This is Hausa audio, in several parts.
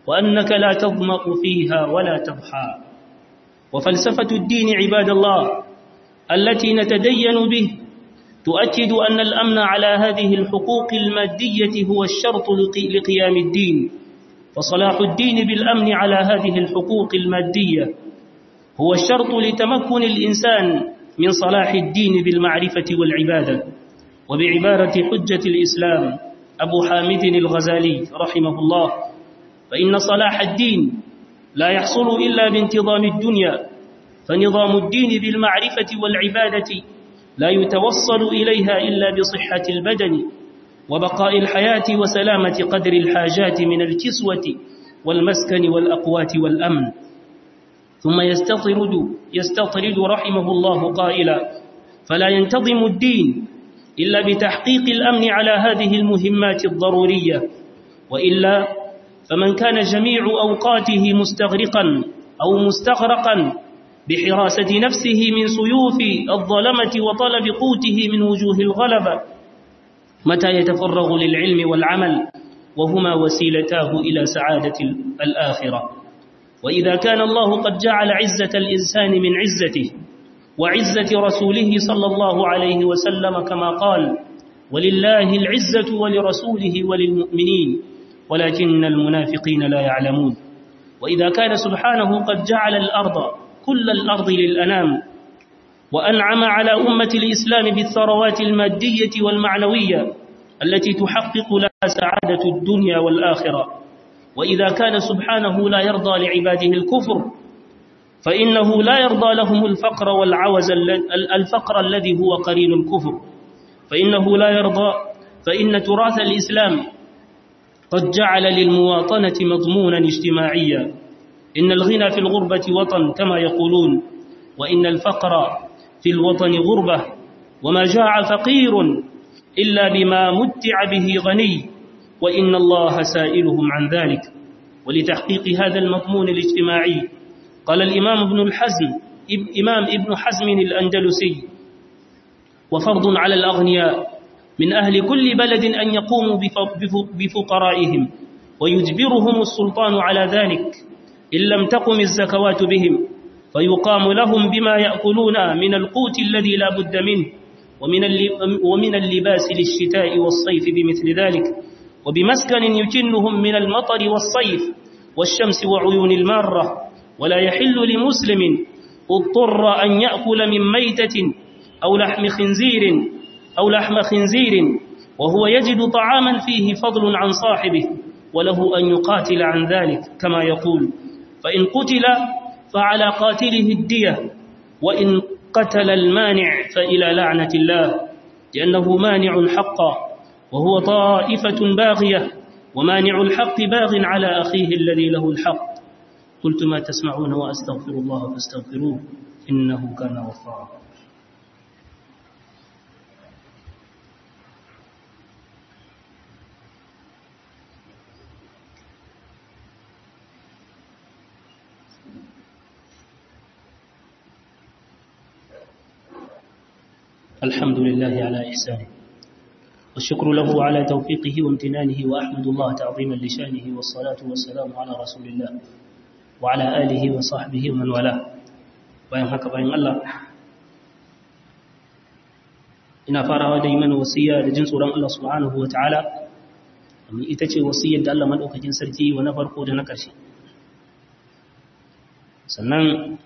وأنك لا تظمأ فيها ولا تضحى. وفلسفة الدين عباد الله التي نتدين به تؤكد أن الأمن على هذه الحقوق المادية هو الشرط لقيام الدين، فصلاح الدين بالأمن على هذه الحقوق المادية هو الشرط لتمكن الإنسان من صلاح الدين بالمعرفة والعبادة. وبعبارة حجة الإسلام أبو حامد الغزالي رحمه الله: فإن صلاح الدين لا يحصل إلا بانتظام الدنيا، فنظام الدين بالمعرفة والعبادة لا يتوصل إليها إلا بصحة البدن وبقاء الحياة وسلامة قدر الحاجات من الكسوة والمسكن والأقوات والأمن. ثم يستطرد رحمه الله قائلا: فلا ينتظم الدين إلا بتحقيق الأمن على هذه المهمات الضرورية، وإلا فمن كان جميع أوقاته مستغرقا أو مستغرقا بحراسة نفسه من سيوف الظلمة وطلب قوته من وجوه الغلبة، متى يتفرغ للعلم والعمل وهما وسيلتاه إلى سعادة الآخرة؟ وإذا كان الله قد جعل عزة الإنسان من عزته وعزة رسوله صلى الله عليه وسلم كما قال: ولله العزة ولرسوله وللمؤمنين ولكن المنافقين لا يعلمون. وإذا كان سبحانه قد جعل كل الأرض للأنام وأنعم على أمة الإسلام بالثروات المادية والمعنوية التي تحقق لها سعادة الدنيا والآخرة، وإذا كان سبحانه لا يرضى لعباده الكفر فإنه لا يرضى لهم الفقر والعوز، الفقر الذي هو قرين الكفر، فإنه لا يرضى، فإن تراث الإسلام قد جعل للمواطنة مضمونا اجتماعيا. إن الغنى في الغربة وطن كما يقولون، وإن الفقر في الوطن غربة، وما جاع فقير إلا بما متع به غني، وإن الله سائلهم عن ذلك. ولتحقيق هذا المضمون الاجتماعي قال الإمام ابن حزم الأندلسي: وفرض على الأغنياء من أهل كل بلد أن يقوموا بفقرائهم، ويجبرهم السلطان على ذلك إن لم تقم الزكوات بهم، فيقام لهم بما يأكلون من القوت الذي لا بد منه، ومن اللباس للشتاء والصيف بمثل ذلك، وبمسكن يكنهم من المطر والصيف والشمس وعيون المارة. ولا يحل لمسلم اضطر أن يأكل من ميتة أو لحم خنزير وهو يجد طعاما فيه فضل عن صاحبه، وله أن يقاتل عن ذلك كما يقول: فإن قتل فعلى قاتله الدية، وإن قتل المانع فإلى لعنة الله، لأنه مانع حقا وهو طائفة باغية، ومانع الحق باغ على أخيه الذي له الحق. قلت ما تسمعون وأستغفر الله فاستغفروه إنه كان غفارا. الحمد لله على إحسانه، والشكر له على توفيقه وامتنانه، وأحمد الله تعظيما لشانه، والصلاة والسلام على رسول الله وعلى آله وصحبه ومن والاه. bayan haka bayan Allah, ina farawa da yi mana wasiya da jin tsoron Allah subhanahu wa ta'ala, ita ce wasiyar da Allah maɗaukakin sarki wa na farko da na ƙarshe. Sannan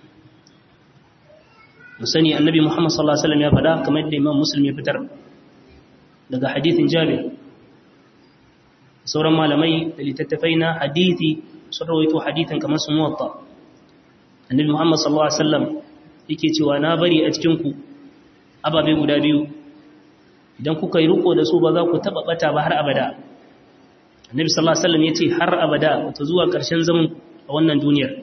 mu sani annabi Muhammad sallallahu alaihi wasallam ya faɗa, kamar da Imam Muslim ya fitar daga hadithin Jabir, sauran malamai da littattafai na hadithi sun rawaito hadithin kamar su Muwatta. Annabi Muhammad sallallahu alaihi wasallam yake cewa na bari a cikin ku ababe guda biyu, idan kuka yi riko da su ba za ku taba bata ba har abada. Annabi sallallahu alaihi wasallam yace har abada, wato zuwa ƙarshen zaman a wannan duniyar.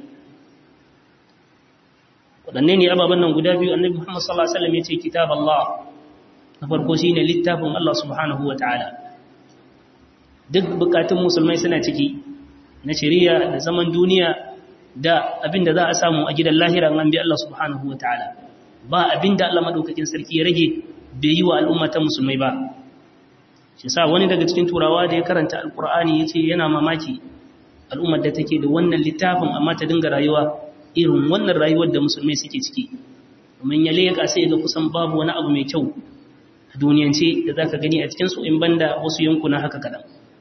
Wadanne ne ababen nan guda biyu? Annabi Muhammad sallallahu alaihi wasallam yace kitab Allah, na farko shine littafin Allah subhanahu wataala. Duk bukatun musulmai suna ciki, na shari'a da zaman duniya da abinda za a samu a gidan lahira an bi Allah subhanahu wataala. Ba abinda Allah madaukakin sarki ya rage bai yi wa al'ummatan musulmai ba. Shi sa wani daga cikin turawa da ya karanta alqur'ani yace yana mamaki al'ummar da take da wannan littafin amma ta dinga rayuwa irin wannan rayuwar da musulmai suke ciki. Domin ya leƙa sai ga kusan babu wani abu mai kyau a duniyance da za ka gani a cikinsu in banda wasu yankuna haka kaɗan.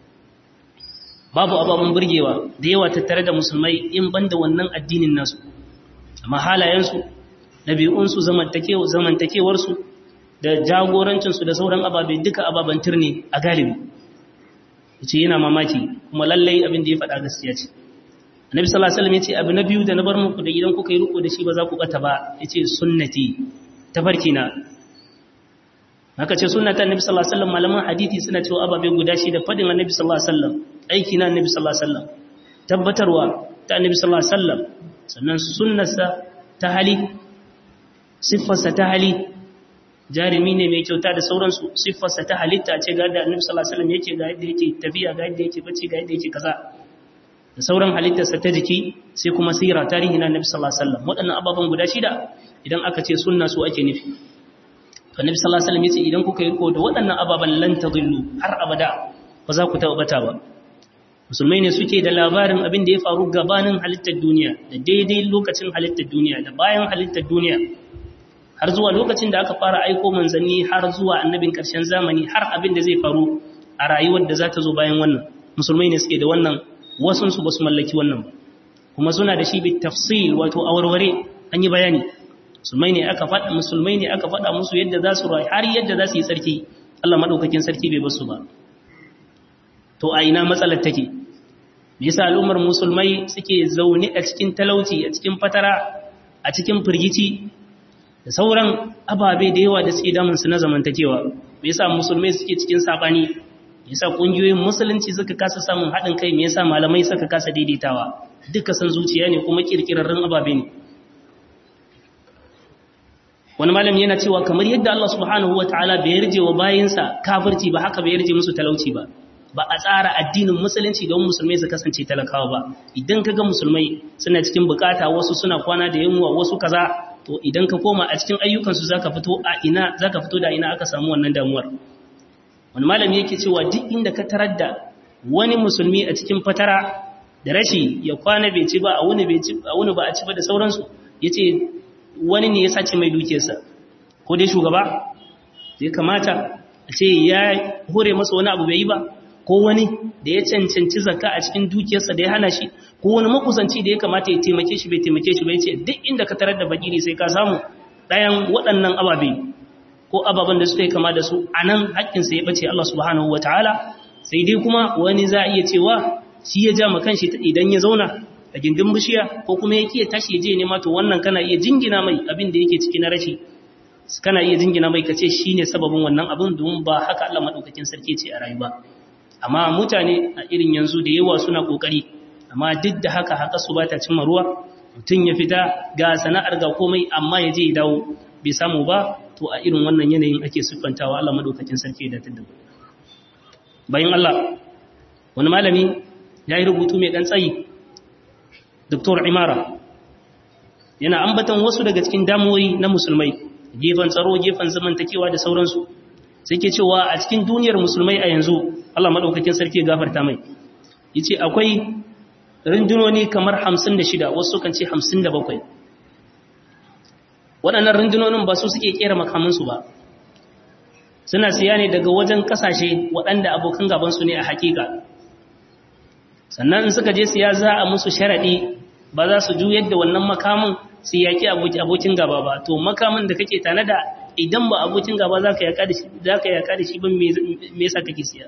Babu ababen burgewa da yawa tattare da musulmai in banda wannan addinin nasu, amma halayensu, ɗabi'unsu, zamantakewarsu da jagorancinsu da sauran ababe duka ababen turne a galibi. Yace yana mamaki kuma lallai abin da ya faɗa gaskiya ce. Annabi sallallahu alaihi wasallam yace abu na biyu da na bar muku da idan kuka yi riko da shi ba za ku bata ba, yace sunnati, tafarkina. Haka ce sunnata Annabi sallallahu alaihi wasallam, malaman hadisi suna cewa ababe guda shi da fadin Annabi sallallahu alaihi wasallam, aiki na Annabi sallallahu alaihi wasallam, tabbatarwa ta Annabi sallallahu alaihi wasallam, sannan sunnarsa ta hali, siffarsa ta hali, jarumi ne mai kyauta da sauransu, siffarsa ta halitta ce ga da Annabi sallallahu alaihi wasallam yake, ga yadda yake tafiya, ga yadda yake bacci, ga yadda yake kaza, da sauran halittarsa ta jiki, sai kuma sira tarihi na Annabi sallallahu alaihi wasallam. Waɗannan ababen guda shida idan aka ce sunna su ake nufi. To Annabi sallallahu alaihi wasallam yace idan kuka yi riko da waɗannan ababen lan tadillu, har abada ba za ku tabbata ba. Musulmai ne suke da labarin abin da ya faru gabanin halittar duniya, da daidai lokacin halittar duniya, da bayan halittar duniya, har zuwa lokacin da aka fara aiko manzanni, har zuwa annabin ƙarshen zamani, har abin da zai faru a rayuwar da za ta zo bayan wannan. Musulmai ne suke da wannan, wasunsu ba su mallaki wannan ba, kuma suna da shi bi tafsil, wato a warware an yi bayani. Musulmai ne aka faɗa musu yadda za su rayu, har yadda za su yi sarki. Allah maɗaukakin sarki bai basu ba. To a ina matsalar take? Me yasa al'ummar musulmai suke zaune a cikin talauci, a cikin fatara, a cikin firgici da sauran ababe da yawa da suke damun su na zamantakewa? Me yasa musulmai suke cikin sabani? Me yasa kungiyoyin musulunci suka kasa samun haɗin kai? Me yasa malamai suka kasa daidaitawa? Duka san zuciya ne kuma kirkirarrun ababe ne. Wani malami yana cewa kamar yadda Allah subhanahu wataala bai yarje wa bayinsa kafirci ba, haka bai yarje musu talauci ba. Ba a tsara addinin musulunci don musulmai su kasance talakawa ba. Idan kaga musulmai suna cikin bukata, wasu suna kwana da yunwa, wasu kaza, to idan ka koma a cikin ayyukansu zaka fito da ina aka samu wannan damuwar. Wani malami yake cewa duk inda ka tarar da wani musulmi a cikin fatara da rashi, ya kwana bai ci ba, a wuni ba a ci ba da sauransu, yace wani ne ya sace mai dukiyarsa, ko dai shugaba zai kamata a ce ya hore masa wani abu bai yi ba, ko wani da ya cancanci zakka a cikin dukiyarsa da ya hana shi, ko wani makusanci da ya kamata ya taimake shi bai taimake shi ba. Yace duk inda ka tarar da bakiri sai ka samu ɗayan waɗannan ababe ko ababen da suka yi kama da su, a nan haƙƙinsa ya ɓace Allah subhanahu wa ta'ala. Sai dai kuma wani za a iya cewa shi ya ja makanshi idan ya zauna a gindin bishiya, ko kuma yake ya tashi ya je nema, to wannan kana iya jingina mai abin da yake ciki na rashi, kana iya jingina mai kace shine sababin wannan abin, domin ba haka Allah madaukakin sarki ce a rayuwa. Amma mutane a irin yanzu da yawa suna kokari, amma duk da haka su bata cimma ruwa. Mutum ya fita ga sana'ar ga komai, amma ya je ya dawo bai samu ba. To a irin wannan yanayin ake siffantawa Allah madaukakin sarki da tadda. Bayan Allah, wani malami ya yi rubutu mai dan tsayi, Dr. Imara, yana ambatan wasu daga cikin damuwoyi na musulmai, gefen tsaro, gefen zamantakewa da sauransu. Sai ke cewa a cikin duniyar musulmai a yanzu, Allah madaukakin sarki gafarta mai, yace akwai rundunoni kamar 56, wasu kan ce 57. Waɗannan rundunonin ba su suke kera makamansu ba, suna siya ne daga wajen kasashe waɗanda abokan gabansu ne a hakika. Sannan suka je siya za a musu sharaɗi, ba za su juyar da wannan makamin su yaki abokin gaba ba. To makamin da kake tanada, idan ba abokin gaba za ka yaka da shi ba, me yasa kake siya?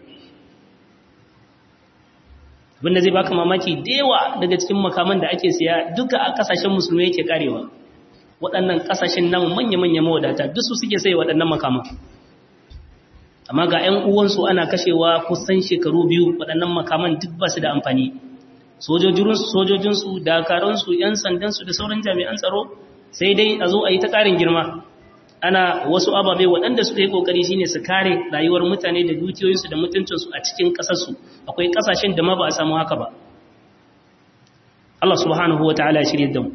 Abinda zai baka mamaki, da yawa daga cikin makaman da ake siya duka a kasashen musulmai yake karewa. Waɗannan kasashen namu manya-manya mawadata duk su suke sai waɗannan makaman, amma ga 'yan uwansu ana kashewa kusan shekaru 2, waɗannan makaman duk ba su da amfani. Sojojinsu, dakaransu, 'yan sandansu da sauran jami'an tsaro sai dai a zo a yi ta ƙarin girma. Ana wasu ababe waɗanda suka yi ƙoƙari shine su kare rayuwar mutane da dukiyoyinsu da mutuncinsu a cikin ƙasarsu. Akwai ƙasashen da ma ba a samu haka ba. Allah subhanahu wa ta'ala ya shirye da mu.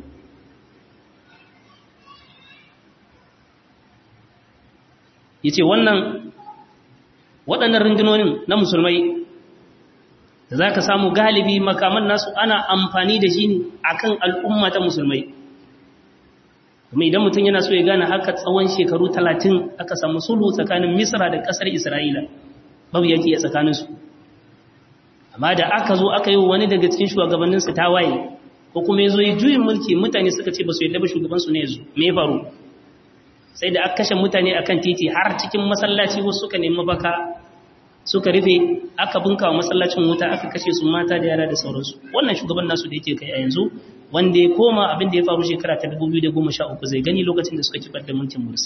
Yace waɗannan rundunonin na musulmai da za ka samu galibi makaman nasu ana amfani da shi ne a kan al'umma ta musulmai. Kuma idan mutum yana so ya gane haka tsawon shekaru 30 aka samu sulhu tsakanin Misra da ƙasar Isra'ila, babu yaki a tsakaninsu. Amma da aka zo aka yi wani daga cikin shugabanninsu ta waye, ko kuma ya zo yi juyin mulki, mutane suka ce ba su yadda ba shugabansu ne ya zo, me ya faru? Sai da aka kashe mutane akan titi har cikin masallaci wasu suka nemi baka suka rufe, aka bunka wa masallacin wuta, aka kashe su mata da yara da sauransu. Wannan shugaban nasu da yake kai a yanzu, wanda ya koma abin da ya faru shekara ta 2013 zai gani lokacin da suka kifar da mulkin Morsi.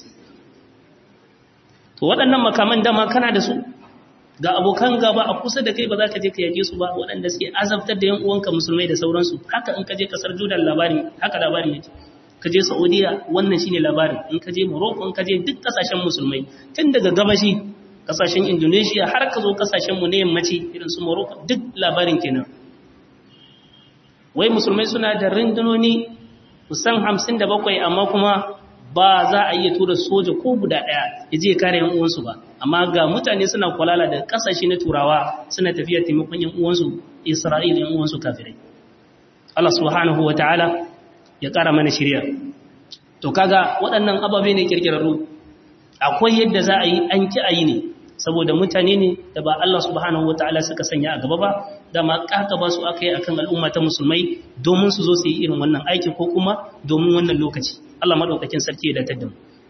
To waɗannan makaman dama kana da su, ga abokan gaba a kusa da kai ba za ka je ka yage su ba, waɗanda suke azabtar da yan uwanka musulmai da sauransu. Haka in ka je kasar Jordan labarin haka labarin yake. Ka je Saudiya wannan shine labarin, in ka je Morocco, in ka je duk kasashen musulmai tun daga gabashi, kasashen Indonesia har ka zo kasashen mu ne yammaci irin su Morocco, duk labarin kenan. Wai musulmai suna da rundunoni kusan 57 amma kuma ba za a iya tura soja ko guda daya ya je kare yan uwansu ba, amma ga mutane suna kwalala da kasashe na turawa suna tafiya taimakon yan uwansu Isra'ila, yan uwansu kafirai. Allah subhanahu wataala ya kara mana shirya. To kaga waɗannan ababe ne kirkirarru, akwai yadda za a yi an ki a yi ne saboda mutane ne da ba Allah subhanahu wataala suka sanya a gaba ba, da ma kaka ba su aka yi akan al'umma ta musulmai domin su zo su yi irin wannan aiki ko kuma domin wannan lokaci. Allah madaukakin sarki ya datar da mu.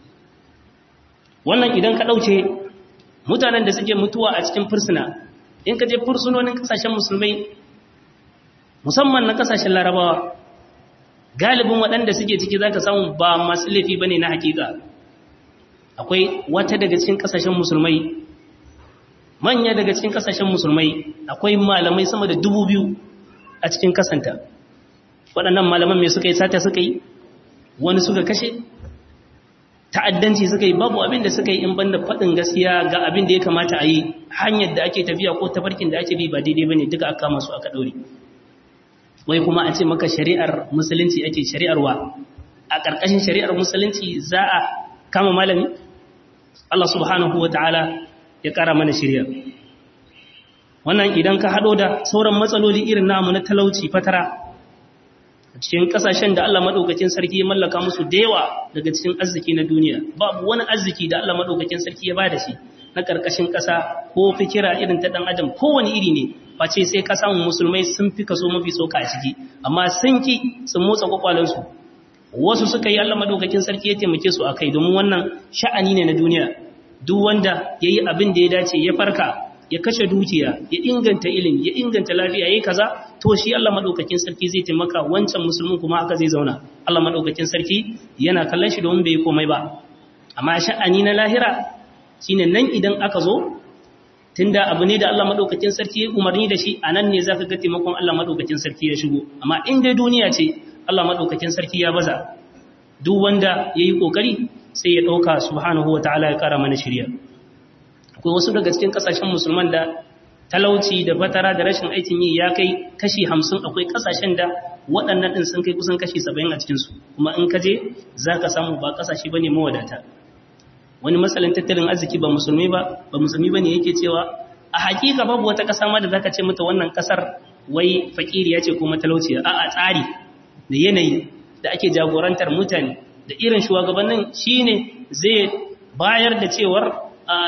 Wannan idan ka dauke mutanen da suke mutuwa a cikin fursuna, in ka je fursunonin kasashen musulmai musamman na kasashen Larabawa, galibin waɗanda suke ciki zaka samu ba masu laifi bane na hakika. Akwai wata daga cikin kasashen musulmai, manya daga cikin kasashen musulmai, akwai malamai sama da 2000 a cikin kasanta. Waɗannan malaman me suka yi? Sata suka yi, wani suka kashe, ta'addanci suka yi, babu abin da suka yi in banda faɗin gaskiya ga abin da ya kamata a yi, hanyar da ake tafiya ko tafarkin da ake bi ba daidai bane, duka aka kama su aka ɗaure. Wai kuma a ce maka shari'ar musulunci ake shari'arwa, a ƙarƙashin shari'ar musulunci za a kama malami? Allah subhanahu wa ta'ala ya ƙara mana shirya. Wannan idan ka haɗo da sauran matsaloli irin namu na talauci, fatara, a cikin ƙasashen da Allah maɗaukakin sarki ya mallaka musu da yawa daga cikin arziki na duniya, babu wani arziki da Allah maɗaukakin sarki ya ba da shi na ƙarƙashin ƙasa ko fikira irin ta ɗan adam kowane iri ne, face sai ka samu musulmai sun fi kaso mafi soka a ciki, amma sun ki sun motsa kwakwalensu. Wasu suka yi Allah madaukakin sarki ya taimake su akai, domin wannan sha'ani ne na duniya. Duk wanda yayi abin da ya dace, ya farka, ya kashe dukiya, ya inganta ilimi, ya inganta lafiya, yayi kaza, to shi Allah madaukakin sarki zai taimaka, wancan musulmin kuma haka zai zauna. Allah madaukakin sarki yana kallon shi domin bai komai ba. Amma sha'ani na lahira shine nan idan aka zo, tunda abu ne da Allah madaukakin sarki ya umarni da shi, anan ne zaka ga taimakon Allah madaukakin sarki ya shigo. Amma in dai duniya ce, Allah madaukakin sarki ya baza, duk wanda yayi kokari sai ya dauka. Subhanahu wataala ya kara mana shiriya. Akwai wasu daga cikin kasashen musulman da talauci da fatara da rashin aikin yi ya kai kashi 50, akwai kasashen da waɗannan din sun kai kusan kashi 70 a cikin su, kuma in ka je zaka samu ba kasashe bane mawadata. Wani matsalin tattalin arziki ba musulmi bane yake cewa a hakika babu wata kasa ma da zaka ce mata wannan kasar wai fakiriya ce ko matalauciya. A'a, tsari da yanayi da ake jagorantar mutane da irin shugabannin shine zai bayar da cewar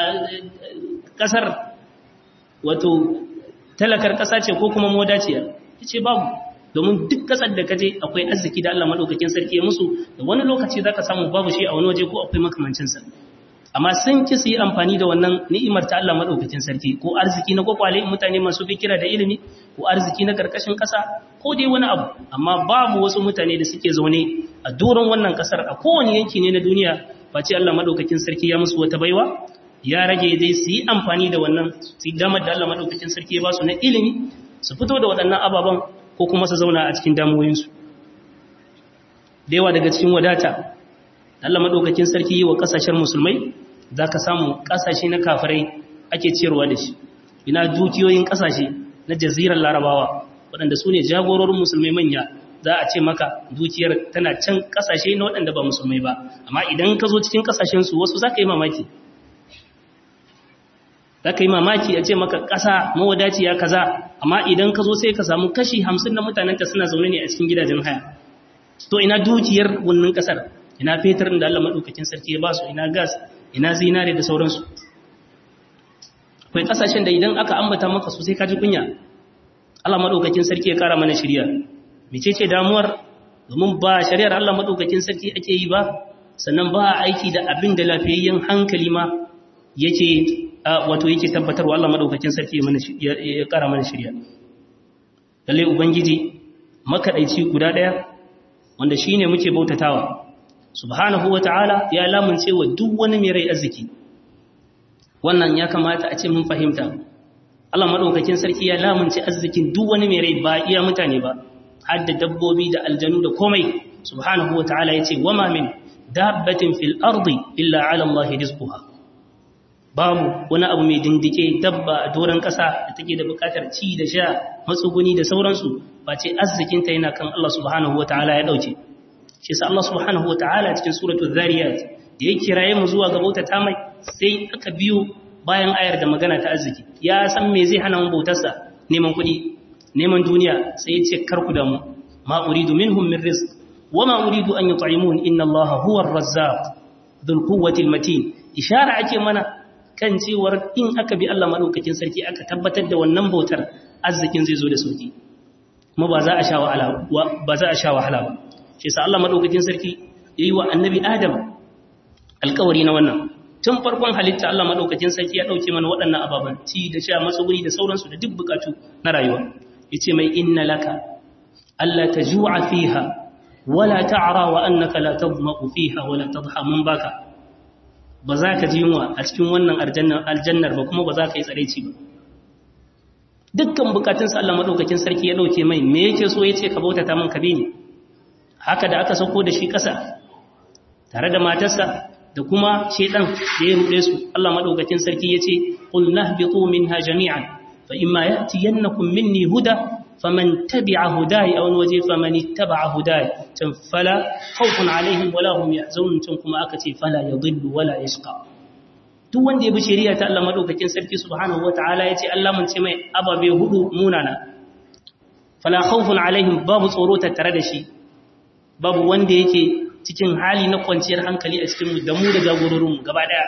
kasar wato talakar kasa ce ko kuma modaciya. Yace babu, domin duk kasar da kaje akwai arziki da Allah madaukakin sarki ya musu, da wani lokaci zaka samu babu shi a wani waje ko akwai makamancin sa. Amma sun ki su yi amfani da wannan ni'imar ta Allah madaukakin sarki, ko arziki na kwakwale mutane masu fikira da ilimi, ko arziki na karkashin kasa, ko dai wani abu. Amma babu wasu mutane da suke zaune a doron wannan kasar a kowane yanki ne na duniya, face Allah madaukakin sarki ya musu wata baiwa, ya rage dai su yi amfani da wannan su damar da Allah madaukakin sarki ya ba su na ilimi, su fito da waɗannan ababen ko kuma su zauna a cikin damuwoyinsu. Da yawa daga cikin wadata Allah madaukakin sarki yi wa kasashen musulmai, za ka samu kasashe na kafirai ake ciyarwa da shi. Ina dukiyoyin kasashe na jazirar Larabawa waɗanda su ne jagororin musulmai manya, za a ce maka dukiyar tana can kasashe na waɗanda ba musulmai ba. Amma idan ka zo cikin kasashensu wasu za ka yi mamaki. zaka yi mamaki a ce maka ƙasa mawadaciya kaza amma idan ka zo sai ka samu kashi 50 na mutanenta suna zaune ne a cikin gidajen haya. To ina dukiyar wannan ƙasar, ina fetur da Allah madaukakin sarki ya ba su, ina gas, ina zinare da sauransu. Akwai ƙasashen da idan aka ambata maka su sai ka ji kunya. Allah madaukakin sarki ya kara mana shiriya. Mecece damuwar? Domin ba shari'ar Allah madaukakin sarki ake yi ba, sannan ba aiki da abin da lafiyayyen hankali ma yake yake tabbatarwa. Allah madaukakin sarki ya kara mana shiriya. Lalle ubangiji makadaici guda daya wanda shine muke bautatawa subhanahu wataala ya lamunce wa duk wani mai rai arziki. Wannan ya kamata a ce mun fahimta. Allah madaukakin sarki ya lamunce arzikin duk wani mai rai ba iya mutane ba, har da dabbobi da aljanu da komai. Subhanahu wataala yace wama min dabbatin fil ardi illa ala Allah rizquha. Babu wani abu mai dindike dabba a doron ƙasa da take da buƙatar ci da sha, matsuguni da sauransu, ba ce arzikinta yana kan Allah subhanahu wataala ya dauke. Shi sa Allah subhanahu wataala cikin suratul Zariyat da ya kiraye mu zuwa ga bautata mai, sai aka biyo bayan ayar da magana ta arziki. Ya san me zai hana mu bautarsa, neman kuɗi, neman duniya, sai ya ce kar ku damu, ma uridu minhum min rizq wa ma uridu an yut'imun inna Allah huwa ar-razzaq dhul quwwati al-matin. Ishara ake mana kan cewar in aka bi Allah madaukakin sarki aka tabbatar da wannan bautar, arzikin zai zo da sauki, kuma ba za a sha wahala ba. Shi sa Allah madaukakin sarki yayi wa annabi Adam alƙawari na wannan. Tun farkon halitta Allah madaukakin sarki ya dauke mana waɗannan ababan ci da sha, matsuguni da sauransu da duk bukatu na rayuwa. Yace mai inna laka alla tajua fiha wala ta'ra wa annaka la tadma'u fiha wala tadha. mun baka ba za ka ji yunwa a cikin wannan aljannar ba, kuma ba za ka yi tsaraici ba. Dukkan bukatunsa Allah madaukakin sarki ya dauke mai. Me yake so? yace ka bautata min, ka bi ni. Haka da aka sauko da shi ƙasa tare da matarsa da kuma shedan da ya rude su, Allah madaukakin sarki yace qul nahbitu minha jami'an fa imma ya'tiyannakum minni huda faman tabi'a hudaya aw waje faman ittaba'a hudaya tan fala khawfun alaihim wala hum yahzanun, tan kuma aka ce fala yadhillu wala yashqa. Duk wanda ya bi shari'a ta Allah madaukakin sarki subhanahu wataala yace Allah mun ce mai ababe hudu munana. Fala khawfun alaihim, babu tsoro tattare da shi, babu wanda yake cikin hali na kwanciyar hankali a cikin mu da mu da jagororin mu gaba daya.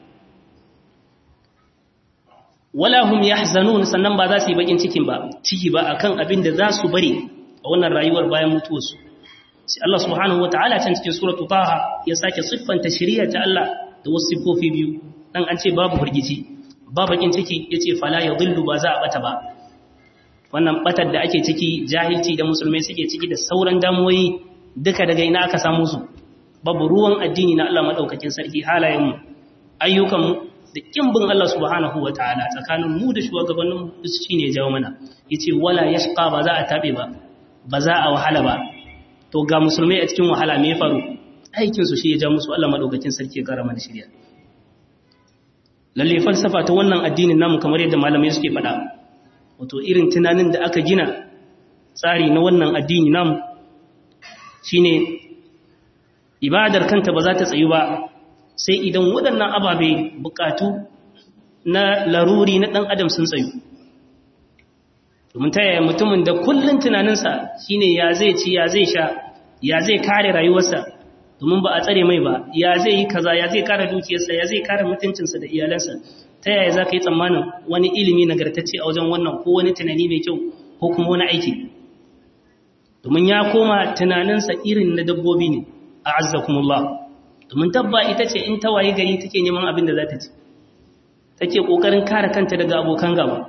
Wala hum yahzanun, sannan ba za su yi bakin ciki ba akan abin da za su bari a wannan rayuwar bayan mutuwarsu. Sai Allah subhanahu wataala can cikin suratul Taha ya sake siffanta shari'a ta Allah da wasu sifofi biyu. Dan an ce babu burgici, ba bakin ciki, yace fala yadhillu, ba za a bata ba. Wannan batar da ake ciki, jahilci da musulmai suke ciki da sauran damuwoyi, duka daga ina aka samu su? Babu ruwan addini na Allah madaukakin sarki, halayenmu, ayyukanmu da kimbin Allah subhanahu wa ta'ala tsakanin mu da shugabannin su shine jawo mana. Yace wala yashqa, ba za a tabe ba, ba za a wahala ba. To ga musulmai a cikin wahala me ya faru? Aikin su shi ya ja musu. Allah madaukakin sarki ya kara mana shiriya. Lalle falsafa ta wannan addinin namu kamar yadda malamai suke faɗa, wato irin tunanin da aka gina tsari na wannan addini namu shine ibadar kanta ba za ta tsayu ba sai idan waɗannan ababe bukatu na laruri na ɗan adam sun tsayu. Domin ta yaya mutumin da kullum tunaninsa shine ya zai ci, ya zai sha, ya zai kare rayuwarsa domin ba a tsare mai ba, ya zai yi kaza, ya zai kare dukiyarsa, ya zai kare mutuncinsa da iyalansa, ta yaya za ka yi tsammanin wani ilimi nagartacce a wajen wannan, ko wani tunani mai kyau, ko kuma wani aiki? Domin ya koma tunaninsa irin na dabbobi ne, a azzakumullah. Domin dabba ita ce in ta waye gari take neman abin da za ta ci, take ƙoƙarin kare kanta daga abokan gaba.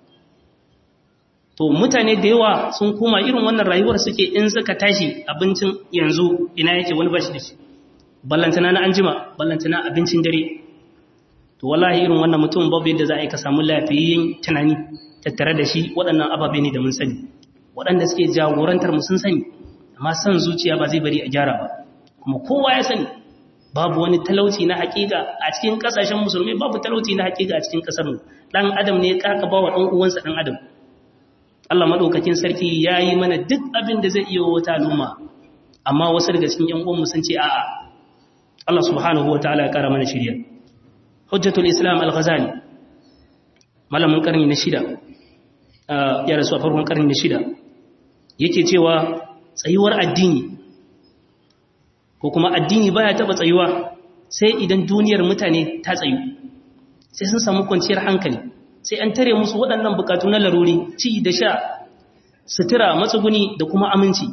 To mutane da yawa sun koma irin wannan rayuwar suke, in suka tashi abincin yanzu ina yake wani bashi da shi, ballantana na anjima, ballantana abincin dare. To wallahi irin wannan mutum babu yadda za a yi ka samu lafiyayyen tunani tattare da shi. Waɗannan ababe ne da mun sani, waɗanda suke jagorantar mu sun sani, amma san zuciya ba zai bari a gyara ba. Kuma kowa ya sani babu wani talauci na hakika a cikin kasashen musulmai, babu talauci na hakika a cikin kasar mu. Dan adam ne ya kakaba wa dan uwansa dan adam. Allah madaukakin sarki yayi mana duk abin da zai iya wata al'umma, amma wasu daga cikin ƴan uwan mu sun ce a'a. Allah subhanahu wataala ya kara mana shiriya. Hujjatul Islam al-Ghazali malamin karni na 6 ya rasu a farkon karni na 6 yake cewa tsayuwar addini ko kuma addini baya taba tsayuwa sai idan duniyar mutane ta tsayu, sai sun samu kwanciyar hankali, sai an tare musu waɗannan bukatu na laruri, ci da sha, sutura, matsuguni da kuma aminci.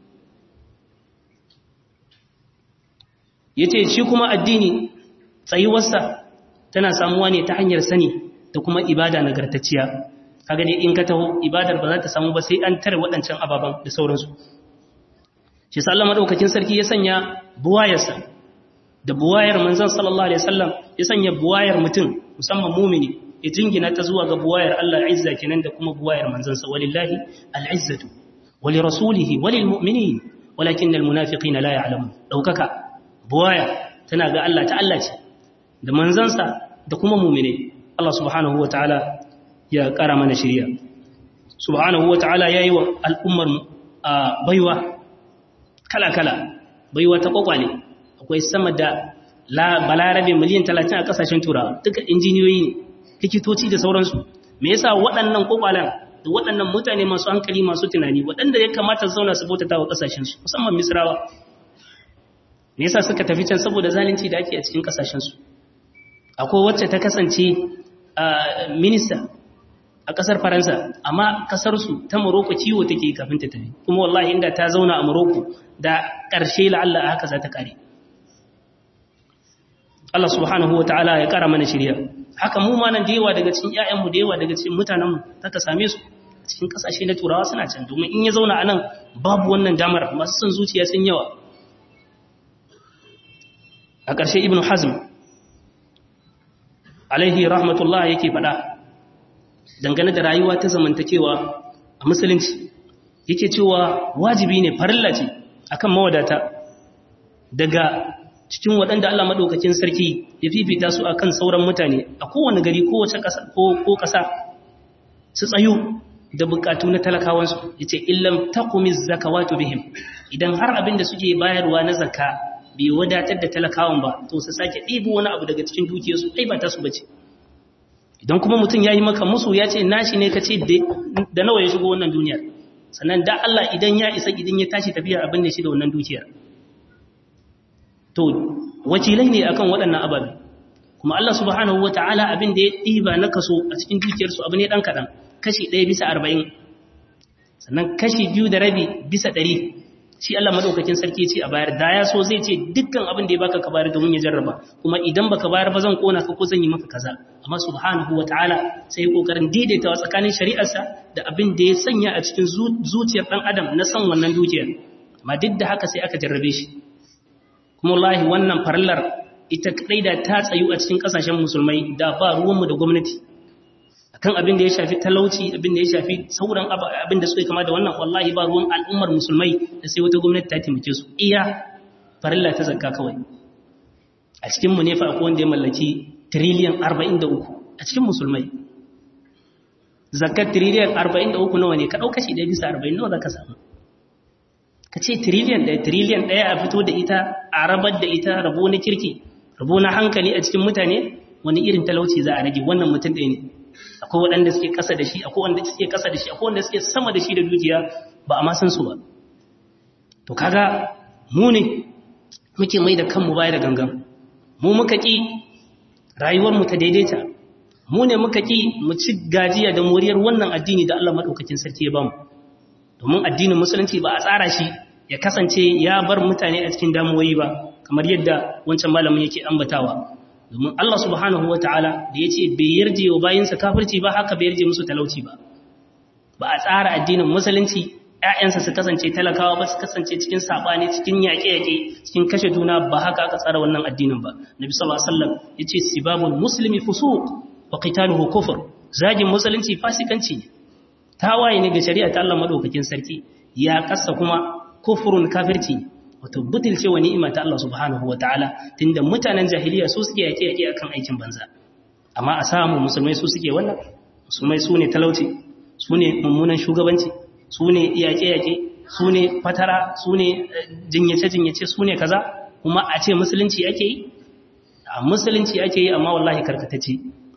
Yace shi kuma addini tsayuwarsa tana samuwa ne ta hanyar sani da kuma ibada nagartacciya. Kaga dai in ka taho ibadar ba za ta samu ba sai an tare waɗancan ababan da sauransu. Shi sa Allah madaukakin sarki ya sanya buwayarsa da buwayar manzon sallallahu alaihi wasallam, ya sanya buwayar mutum musamman mumini ya jingina ta zuwa ga buwayar Allah izza kenan da kuma buwayar manzon sa. Walillahi al'izzatu wali rasulihi walil mu'minin walakinnal munafiqina la ya'lamun. Daukaka buwaya tana ga Allah ta Allah ce da manzon sa da kuma mu'mine. Allah subhanahu wataala ya kara mana shiriya. Subhanahu wataala yayi wa al'ummar baiwa kala-kala, baiwa ta kwakwale. Akwai sama da balarabe miliyan 30 a kasashen turawa, duka injiniyoyi ne, likitoci da sauransu. Me yasa waɗannan kwakwalen da waɗannan mutane masu hankali masu tunani waɗanda ya kamata zauna su bautata wa kasashensu, musamman misrawa, me yasa suka tafi can? Saboda zalunci da ake a cikin kasashensu. Akwai wacce ta kasance minista a kasar Faransa, amma kasarsu ta Morocco ciwo take kafin ta tafi, kuma wallahi inda ta zauna a Morocco da ƙarshe la'alla haka za ta kare. Allah subhanahu wa ta'ala ya ƙara mana shirya. Haka mu ma nan da yawa daga cikin ƴaƴanmu da yawa daga cikin mutanenmu ta same su a cikin ƙasashe na turawa suna can, domin in ya zauna a nan babu wannan damar, masu son zuciya sun yawa. A ƙarshe Ibn Hazm alaihi rahmatullah yake faɗa dangane da rayuwa ta zamantakewa a musulunci, yake cewa wajibi ne, farilla ce akan mawadata daga cikin waɗanda Allah madaukakin sarki ya fifita su akan sauran mutane a kowane gari, kowace ƙasa ko ƙasa, su tsayu da bukatu na talakawansu. Yace illam taqumiz zakawatu bihim, idan har abin da suke bayarwa na zakka bai wadatar da talakawan ba, to su sake ɗibo wani abu daga cikin dukiyarsu, ai ba ta su bace. Idan kuma mutum ya yi maka musu ya ce nashi ne, ka ce da nawa ya shigo wannan duniyar, sannan da Allah idan ya isa, idan ya tashi tafiya abin da shi da wannan dukiyar. To wakilai ne akan waɗannan ababe, kuma Allah subhanahu wata'ala abin da ya ɗiba na kaso a cikin dukiyarsu abu ne ɗan kaɗan, kashi 1/40, sannan kashi 2.5 bisa 100 shi Allah madaukakin sarki ce a bayar. Da ya so zai ce dukkan abin da ya baka ka bayar domin ya jarraba, kuma idan baka bayar ba zan kona ka ko zan yi maka kaza. Amma subhanahu wataala sai kokarin daidaitawa tsakanin shari'arsa da abin da ya sanya a cikin zuciyar dan adam na san wannan dukiyar. Amma duk da haka sai aka jarrabe shi. Kuma wallahi wannan farallar ita kadai da ta tsayu a cikin kasashen musulmai da ba ruwanmu da gwamnati akan abin da ya shafi talauci, abin da ya shafi sauran abin da suka kama da wannan, wallahi ba ruwan al'ummar musulmai da sai wata gwamnati ta taimake su. Iya farilla ta zakka kawai. A cikin mu ne fa akwai wanda ya mallaki tiriliyan 43 a cikin musulmai. Zakkar tiriliyan 43 nawa ne? Ka dauka shi 1/40 nawa zaka samu? Ka ce tiriliyan 1 a fito da ita, a rabar da ita rabo na kirki, rabo na hankali a cikin mutane, wani irin talauci za a rage? Wannan mutum ɗaya ne. Akwai waɗanda suke ƙasa da shi, akwai wanda suke ƙasa da shi, akwai wanda suke sama da shi da dukiya ba a ma san su ba. To kaga mu ne muke mai da kanmu baya da gangan, mu muka ƙi rayuwarmu ta daidaita, mu ne muka ƙi mu ci gajiya da moriyar wannan addini da Allah maɗaukakin sarki ya bamu. Domin addinin musulunci ba a tsara shi ya kasance ya bar mutane a cikin damuwoyi ba, kamar yadda wancan malamin yake ambatawa. Domin Allah subhanahu wa ta'ala da ya ce bai yarje wa bayinsa kafirci ba, haka bai yarje musu talauci ba. Ba a tsara addinin musulunci ‘ya'yansa su kasance talakawa ba, su kasance cikin saɓani, cikin yaƙe-yaƙe, cikin kashe juna, ba haka aka tsara wannan addinin ba. Nabi sallallahu alaihi wasallam ya ce sibabul muslimi fusuq wa qitaluhu kufr. Zagin musulunci fasikanci ne, tawaye ne ga shari'a ta Allah madaukakin sarki, ya kasa kuma kufrun kafirci ne. Wato butulce wa ni'ima ta Allah subhanahu wa ta'ala, tunda mutanen jahiliya su suke yake akan aikin banza, amma a samu musulmai su suke wannan. Musulmai su ne talauci, su ne mummunan shugabanci, su ne yake su ne fatara, su ne jinyace su ne kaza, kuma a ce musulunci ake yi? A musulunci ake yi, amma wallahi karkatacce.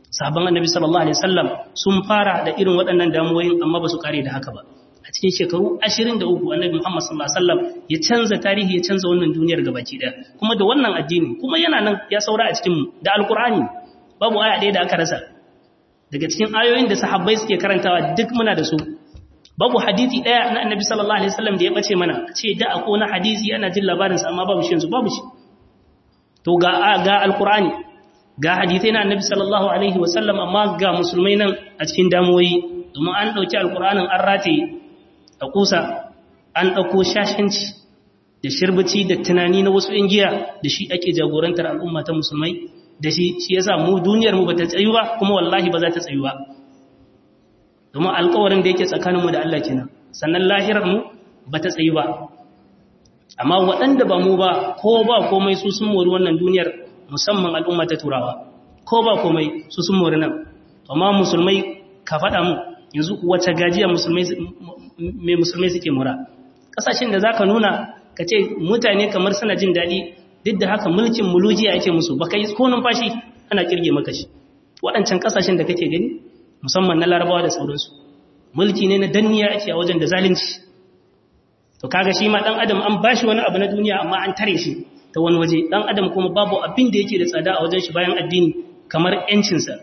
sahabban annabi sallallahu alaihi wasallam sun fara da irin waɗannan damuwoyin amma ba su kare da haka ba. A cikin shekaru 23 annabi Muhammad sallallahu alaihi wasallam ya canza tarihi, ya canza wannan duniyar gabaki daya, kuma da wannan addini kuma yana nan ya saura a cikin mu da alqur'ani. Babu aya ɗaya da aka rasa daga cikin ayoyin da sahabbai suke karantawa, duk muna da su. Babu hadisi ɗaya na annabi sallallahu alaihi wasallam da ya bace mana, ce da akwai na hadisi ana jin labarin sa amma babu shi yanzu, babu shi. To ga alqur'ani, ga hadisai na annabi sallallahu alaihi wasallam, amma ga musulmai nan a cikin damuwoyi, domin an dauki alqur'anin an rataye a kusa, an dauko shashanci da shirbici da tunani na wasu ingiya da shi ake jagorantar al'umma ta musulmai da shi yasa mu duniyar mu bata tsayu ba, kuma wallahi ba za ta tsayu ba, domin alƙawarin da yake tsakanin mu da Allah kenan. Sannan lahirar mu bata tsayu ba, amma waɗanda ba mu ba, ko ba komai su sun mori wannan duniyar, musamman al'umma ta turawa, ko ba komai su sun mori nan. Amma musulmai, ka faɗa mu yanzu wace gajiya musulmai suke mura? Ƙasashen da zaka nuna ka ce mutane kamar suna jin daɗi, duk da haka mulkin mulujiya ake musu, baka yi ko numfashi ana kirge maka shi. Waɗancan ƙasashen da kake gani, musamman na Larabawa da sauransu, mulki ne na danniya ake a wajen da zalunci. To kaga shi ma dan adam an bashi wani abu na duniya amma an tare shi ta wani waje. Dan adam kuma babu abin da yake da tsada a wajen shi bayan addini kamar yancinsa.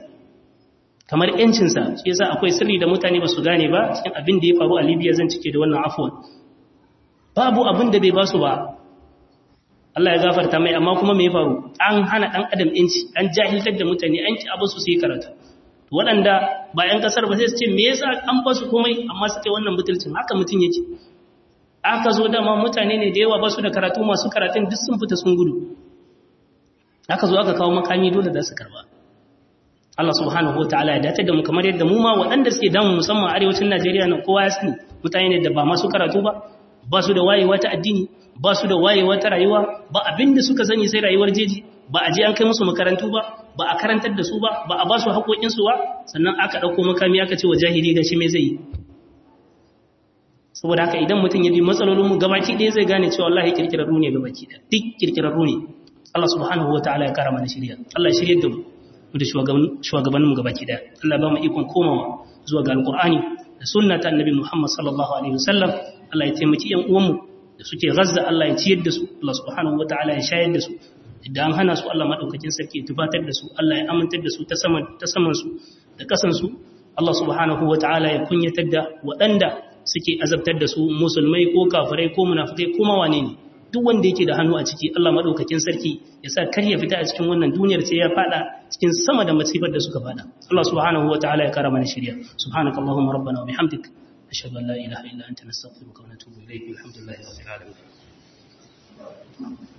Shi yasa akwai sirri da mutane ba su gane ba cikin abin da ya faru a Libya. Zan cike da wannan afwan. Babu abin da bai basu ba, Allah ya gafarta mai, amma kuma me ya faru? An hana dan adam yanci, an jahiltar da mutane, an ki abu su yi karatu. Waɗanda ba 'yan kasar ba sai su ce me yasa an basu komai amma suke wannan butulcin. Haka mutum yake. Aka zo dama mutane ne da yawa ba su da karatu, masu karatun duk sun fita sun gudu. Aka zo aka kawo makami, dole da su karba. Allah subhanahu wa ta'ala ya dace da mu, kamar yadda mu ma waɗanda suke damu musamman arewacin Najeriya nan, kowa ya sani mutane ne da ba masu karatu ba, ba su da wayewa ta addini, ba su da wayewa ta rayuwa, ba abin da suka sani sai rayuwar jeji, ba a je an kai musu makarantu ba, ba a karantar da su ba, ba a ba su haƙoƙinsu ba, sannan aka ɗauko makami aka ce wa jahili ga shi me zai yi. Saboda haka idan mutum ya bi matsalolinmu gabaki ɗaya zai gane cewa Allah ya kirkirarru ne gabaki ɗaya, duk kirkirarru ne. Allah subhanahu wa ta'ala ya kara mana shirya, Allah ya shirye da mu da shugabanninmu gabaki ɗaya. Allah ba mu ikon komawa zuwa ga alƙur'ani da sunna ta annabi Muhammad sallallahu alaihi wasallam. Allah ya taimaki ƴan uwanmu da suke Gaza, Allah ya ciyar da su, Allah subhanahu wa ta'ala ya shayar da su. Idan an hana su, Allah madaukakin sarki ya tufatar da su, Allah ya amintar da su ta saman su da kasan su. Allah subhanahu wa ta'ala ya kunyatar da waɗanda suke azabtar da su, musulmai ko kafirai ko munafikai ko mawane ne, duk wanda yake da hannu a ciki, Allah madaukakin sarki ya sa kar ya fita a cikin wannan duniyar, sai ya fada cikin sama da masifar da suka fada. Allah subhanahu wa ta'ala ya kara mana shirya. Subhanakallahumma rabbana wa bihamdik, ashhadu an la ilaha illa anta nastaghfiruka wa natubu ilayk. Alhamdulillahi rabbil alamin.